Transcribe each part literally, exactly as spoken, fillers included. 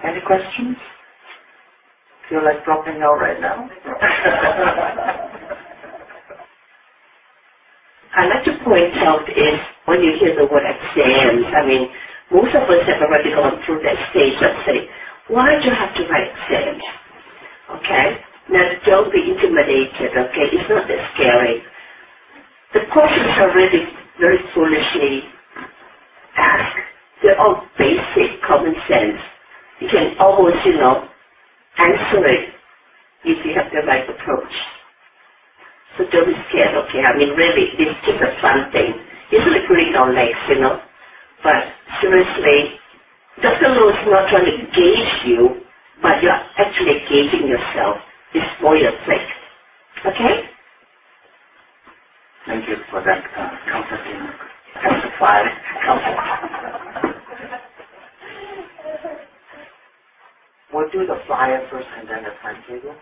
Any questions? Feel like dropping out right now? I'd like to point out is when you hear the word exams, I mean, most of us have already gone through that stage of saying, why do you have to write exams? Okay? Now, don't be intimidated, okay? It's not that scary. The questions are really very foolishly asked. They're all basic common sense. You can almost, you know, answer it if you have the right approach. So don't be scared, okay? I mean, really, it's just a fun thing. It's like reading our legs, you know. But seriously, Doctor Low is not trying to gauge you, but you're actually gauging yourself. It's for your sake. Okay? Thank you for that uh, comforting, testify, comfort. We'll do the flyer first and then the timetable.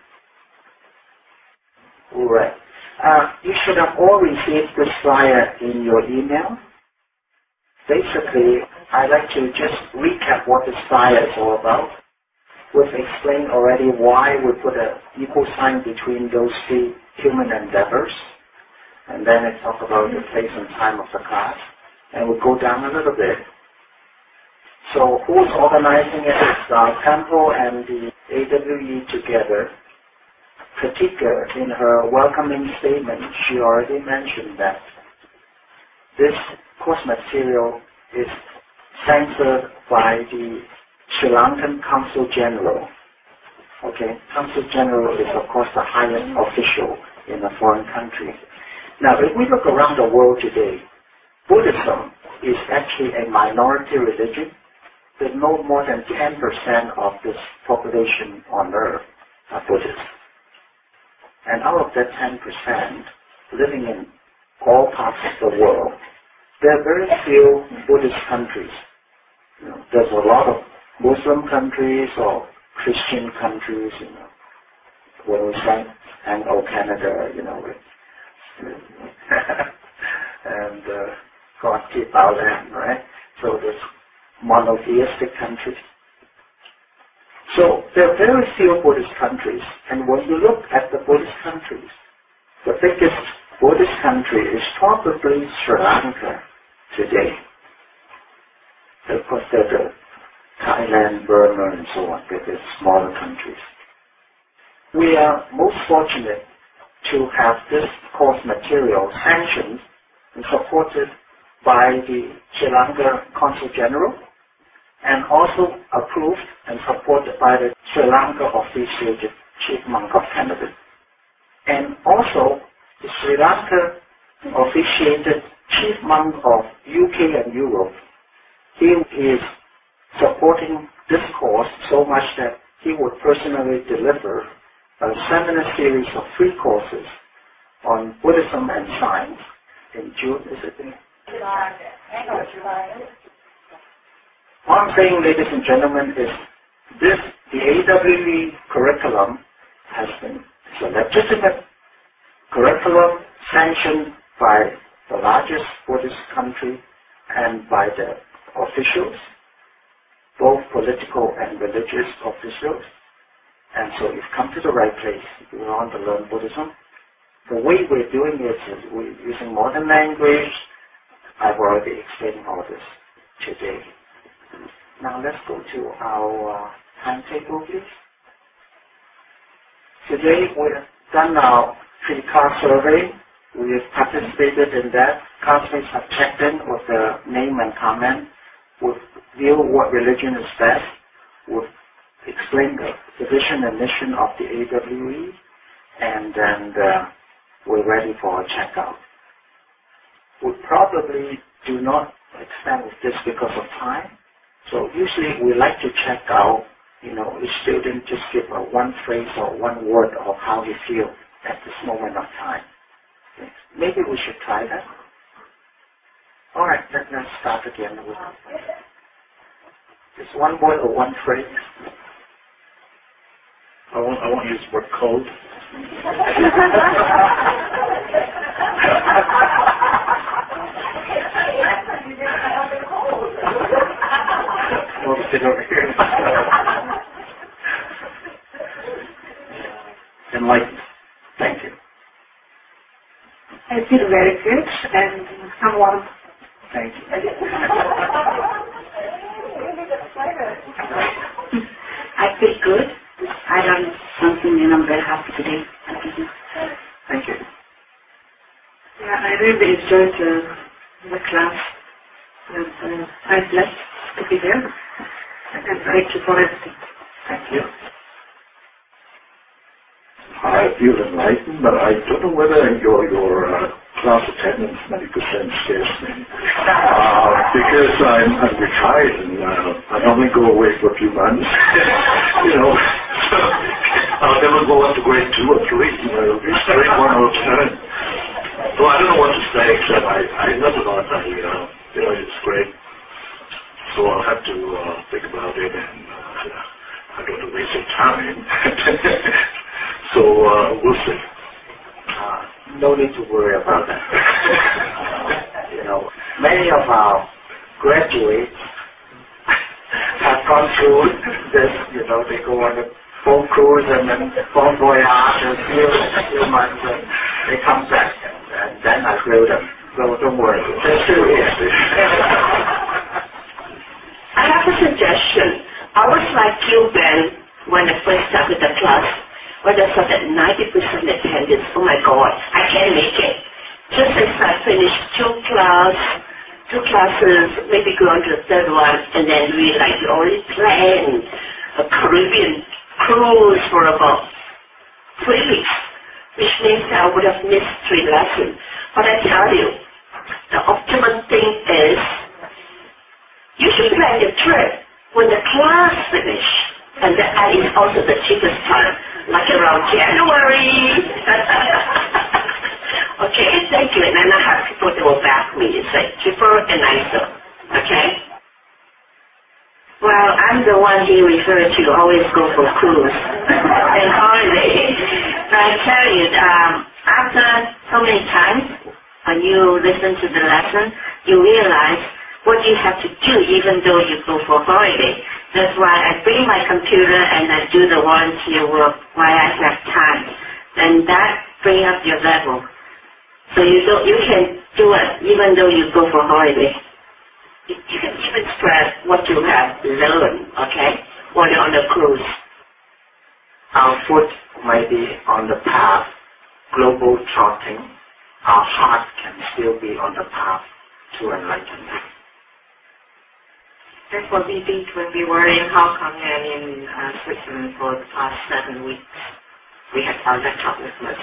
All right. Uh, you should have all received this flyer in your email. Basically, I'd like to just recap what this flyer is all about. We've explained already why we put an equal sign between those two human endeavors. And then I talk about the place and time of the class. And we'll go down a little bit. So who's organizing it? It's our temple and the A W E together. Katika, in her welcoming statement, she already mentioned that this course material is censored by the Sri Lankan Consul General. Okay, Consul General is of course the highest official in a foreign country. Now, if we look around the world today, Buddhism is actually a minority religion. There's no more than ten percent of this population on earth are Buddhists. And out of that ten percent living in all parts of the world, there are very few Buddhist countries. You know, there's a lot of Muslim countries or Christian countries, you know, when we say Anglo Canada, you know, and uh, God keep our land, right? So there's monotheistic countries. So there are very few Buddhist countries, and when you look at the Buddhist countries, the biggest Buddhist country is probably Sri Lanka today. Of course, there are Thailand, Burma, and so on. They're smaller countries. We are most fortunate to have this course material sanctioned and supported by the Sri Lanka Consul General, and also approved and supported by the Sri Lanka officiated Chief Monk of Canada. And also the Sri Lanka officiated Chief Monk of U K and Europe. He is supporting this course so much that he would personally deliver a seminar series of three courses on Buddhism and science in June, is it? July. July. What I'm saying, ladies and gentlemen, is this, the A W E curriculum has been, it's a legitimate curriculum sanctioned by the largest Buddhist country and by the officials, both political and religious officials. And so you've come to the right place if you want to learn Buddhism. The way we're doing it is we're using modern language. I've already explained all this today. Now let's go to our uh, timetable, please. Today we've done our pre-class survey. We've participated in that. Classmates have checked in with the name and comment. We've viewed what religion is best. We've explained the, the vision and mission of the A W E. And then uh, we're ready for a checkout. We probably do not extend with this because of time. So usually we like to check out, you know, each student just give a one phrase or one word of how he feels at this moment of time. Okay. Maybe we should try that. All right, let, let's start again with just one word or one phrase. I won't, I won't use the word cold. We'll sit over here. I feel very good and I'm warm. Thank you. I feel good. I learned something and I'm very happy today. Thank you. Thank you. Yeah, I really enjoyed uh, the class. And uh, I'm blessed to be there. And thank you for everything. Thank you. I feel enlightened, but I don't know whether your your uh, class attendance ninety percent scares me. Uh, because I'm, I'm retired and uh, I normally go away for a few months. you know, so I'll never go up to grade two or three. You know, it'll be grade one or ten. So I don't know what to say except I, I love it on. I, uh, you know, it's great. So I'll have to uh, think about it and uh, I don't want to waste your time. So uh, we'll see. Uh, no need to worry about that. you know, many of our graduates have gone through this. You know, they go on a boat cruise and then bon voyage and few, few months and they come back and, and then I grill them. So don't worry. They're still here. I have a suggestion. I was like you, Ben, when I first started the class. When I saw that ninety percent attendance, oh my God, I can't make it. Just as I finished two class, two classes, maybe go on to the third one, and then we like already planned a Caribbean cruise for about three weeks, which means I would have missed three lessons. But I tell you, the optimum thing is, you should plan your trip when the class finishes. And that is also the cheapest time, like around January. Okay, thank you. And then I have people that will back me. It's like cheaper and nicer. Okay? Well, I'm the one he referred to always go for cruise and holiday. But I tell you, um, after so many times, when you listen to the lesson, you realize what you have to do even though you go for holiday. That's why I bring my computer and I do the volunteer work while I have time. And that brings up your level. So you don't, you can do it even though you go for holiday. You can even spread what you have learned, okay, while you're on the cruise. Our foot might be on the path, global trotting. Our heart can still be on the path to enlightenment. That's what we did when we were in Hong Kong and in uh, Switzerland for the past seven weeks. We had our laptop with us.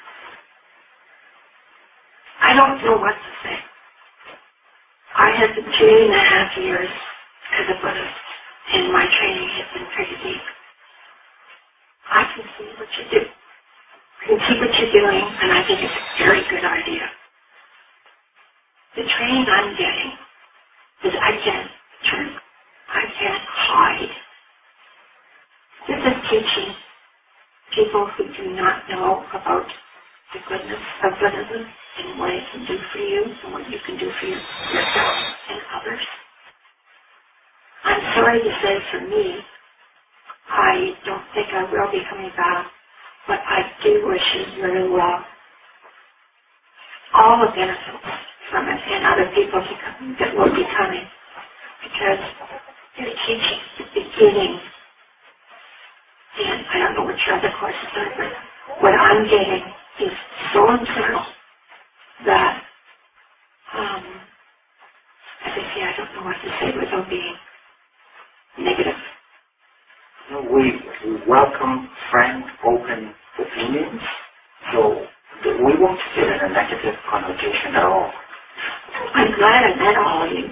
I don't know what to say. I have been three and a half years as a Buddhist, and my training has been pretty deep. I can see what you do. I can see what you're doing, and I think it's a very good idea. The training I'm getting is I can't turn. I can't hide. This is teaching people who do not know about the goodness of Buddhism and what it can do for you and what you can do for yourself and others. I'm sorry to say for me, I don't think I will be coming back, but I do wish you very well. All the benefits from it and other people that will be coming, because your teaching is beginning, and I don't know what your other courses are, but what I'm getting is so internal that, um, as I say, I don't know what to say without being negative. We, we welcome frank, open opinions, so we won't get in a negative connotation at all. I'm glad I met all of you.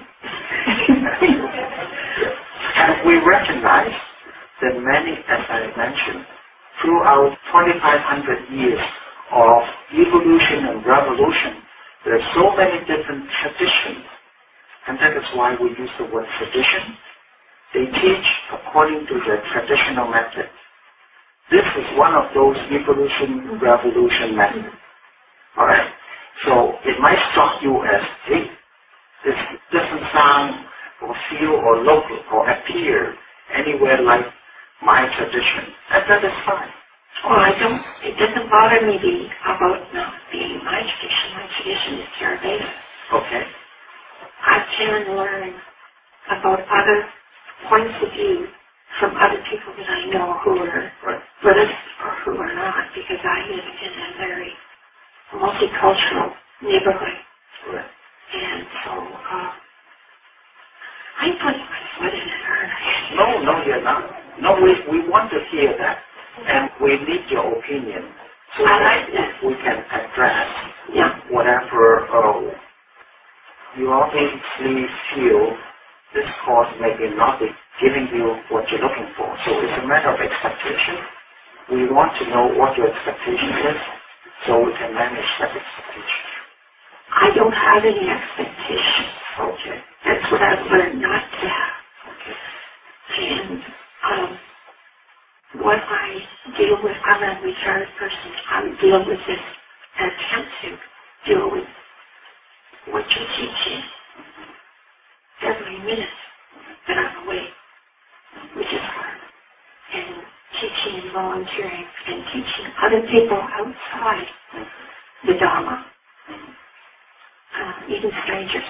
And we recognize that many, as I mentioned, throughout twenty-five hundred years of evolution and revolution, there are so many different traditions. And that is why we use the word tradition. They teach according to the traditional method. This is one of those evolution, revolution methods. Alright? So it might struck you as, hey, this doesn't sound or feel or look or appear anywhere like my tradition. And that is fine. Well, I don't, it doesn't bother me the, about not being my tradition. My tradition is Theravada. Okay. I can learn about other points of view from other people that I know who are Right. Buddhist or who are not, because I live in a very multicultural neighborhood. Right. And so, uh, I'm putting my foot in it, aren't I? No, no, you're not. No, we, we want to hear that. And we need your opinion so I that like that. we can address Yeah. whatever uh, you obviously feel this course may be not be giving you what you're looking for. So it's a matter of expectation. We want to know what your expectation is so we can manage that expectation. I don't have any expectations. Okay. That's what I've learned not to have. Okay. And um, what I deal with, I'm a retired person. I deal with this, attempt to deal with what you're teaching every minute that I'm away, which is hard. And teaching and volunteering and teaching other people outside the Dharma, uh, even strangers.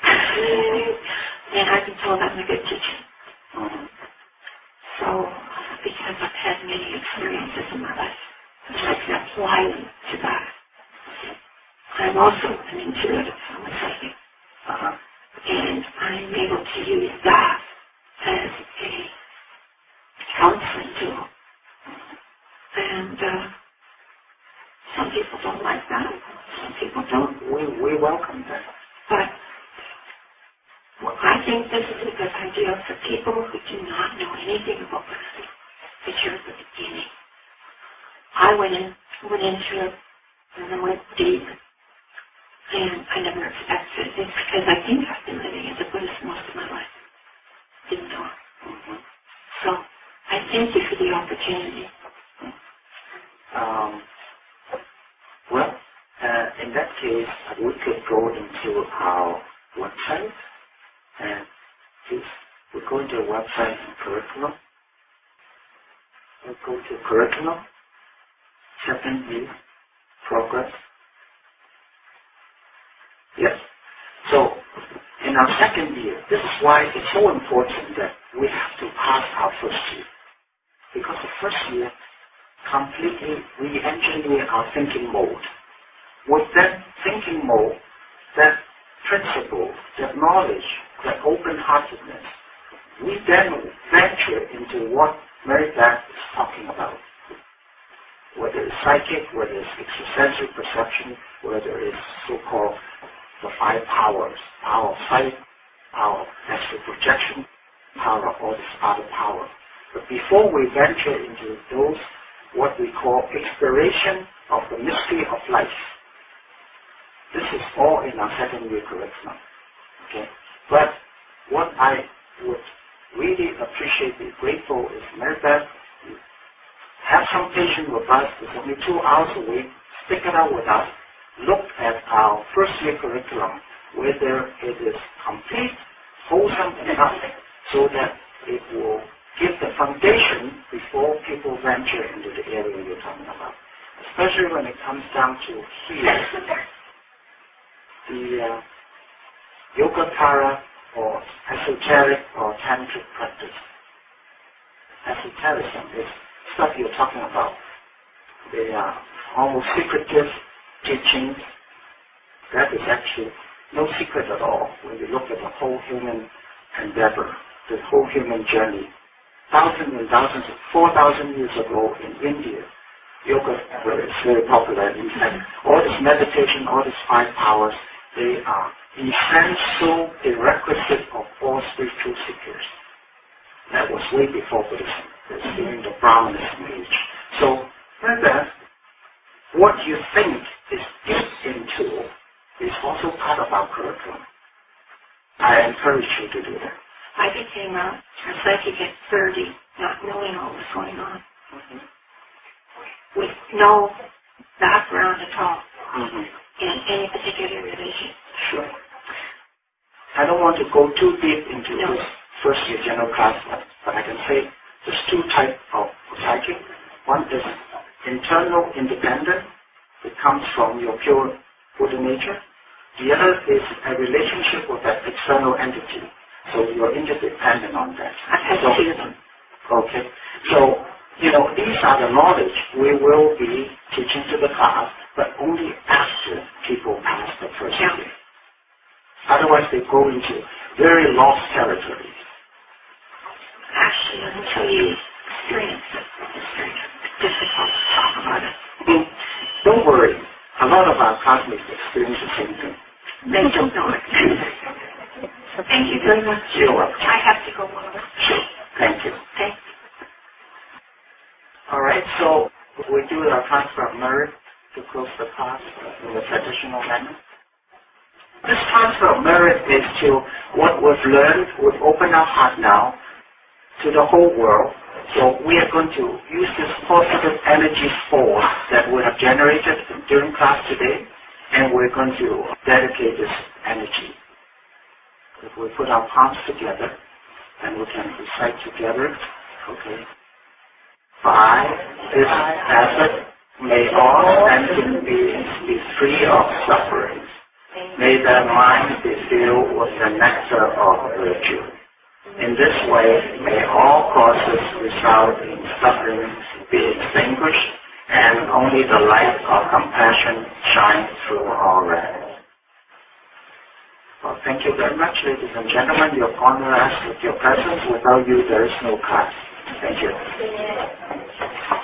And I've been told I'm a good teacher. Mm-hmm. So, because I've had many experiences in my life, I can apply them to that. I'm also an intuitive, I'm a psychic. Uh-huh. And I'm able to use that as a counseling tool. And uh, some people don't like that. Some people don't. We, we welcome that. But well, I think this is a good idea for people who do not know anything about Buddhism. That you're at the beginning. I went in, went into it, and I went deep. And I never expected it because I think I've been living as a Buddhist most of my life. Didn't know it. Mm-hmm. So I thank you for the opportunity. Um, well, uh, in that case, we could go into our website, and if we go into the website and curriculum, we'll go to curriculum, second year, progress. Yes. So, in our second year, this is why it's so important that we have to pass our first year. Because the first year completely re-engineer our thinking mode. With that thinking mode, that principle, that knowledge, that open-heartedness, we then venture into what Mary Beth is talking about. Whether it's psychic, whether it's extrasensory perception, whether it's so-called the five powers, power of sight, power of astral projection, power of all this other power. But before we venture into those, what we call exploration of the mystery of life, this is all in our second year curriculum. Okay? But what I would really appreciate, be grateful is Mary Beth, have some patience with us. It's only two hours a week. Stick it out with us. Look at our first year curriculum, whether it is complete, wholesome enough, so that it will give the foundation before people venture into the area you're talking about. Especially when it comes down to here, the uh, Yogacara or esoteric or tantric practice. Esotericism is stuff you're talking about. They are almost secretive teachings. That is actually no secret at all when you look at the whole human endeavor, the whole human journey. Thousands and thousands, four thousand years ago in India, yoga is very popular. In fact, all this meditation, all these five powers, they are essential prerequisite of all spiritual seekers. That was way before Buddhism. It's during the Brahmanism age. So, remember, what you think is deep into is also part of our curriculum. I encourage you to do that. I became a, a psychic at thirty, not knowing what was going on, Mm-hmm. with no background at all Mm-hmm. in any particular religion. Sure. I don't want to go too deep into No. this first year general class, but, but I can say there's two types of psychic. One is internal independence. It comes from your pure Buddha nature. The other is a relationship with that external entity. So you're interdependent on that. So, okay. So, you know, these are the knowledge we will be teaching to the class, but only after people pass the first Yeah. year. Otherwise, they go into very lost territory. Actually, until you experience it, it's very difficult to talk about it. Mm. Don't worry. A lot of our classmates experience the same thing. They don't know it. So thank you very much. You're welcome. I have to go over. Sure. Thank you. Okay. All right, so we do our transfer of merit to close the class in the traditional manner. This transfer of merit is to what we've learned. We've opened our heart now to the whole world. So we are going to use this positive energy force that we have generated during class today, and we're going to dedicate this energy. If we put our palms together, and we can recite together, okay? By this effort, may all sentient beings be free of suffering. May their minds be filled with the nectar of virtue. In this way, may all causes result in suffering be extinguished, and only the light of compassion shine through all ranks. Well, thank you very much, ladies and gentlemen. You have honored us with your presence. Without you, there is no class. Thank you.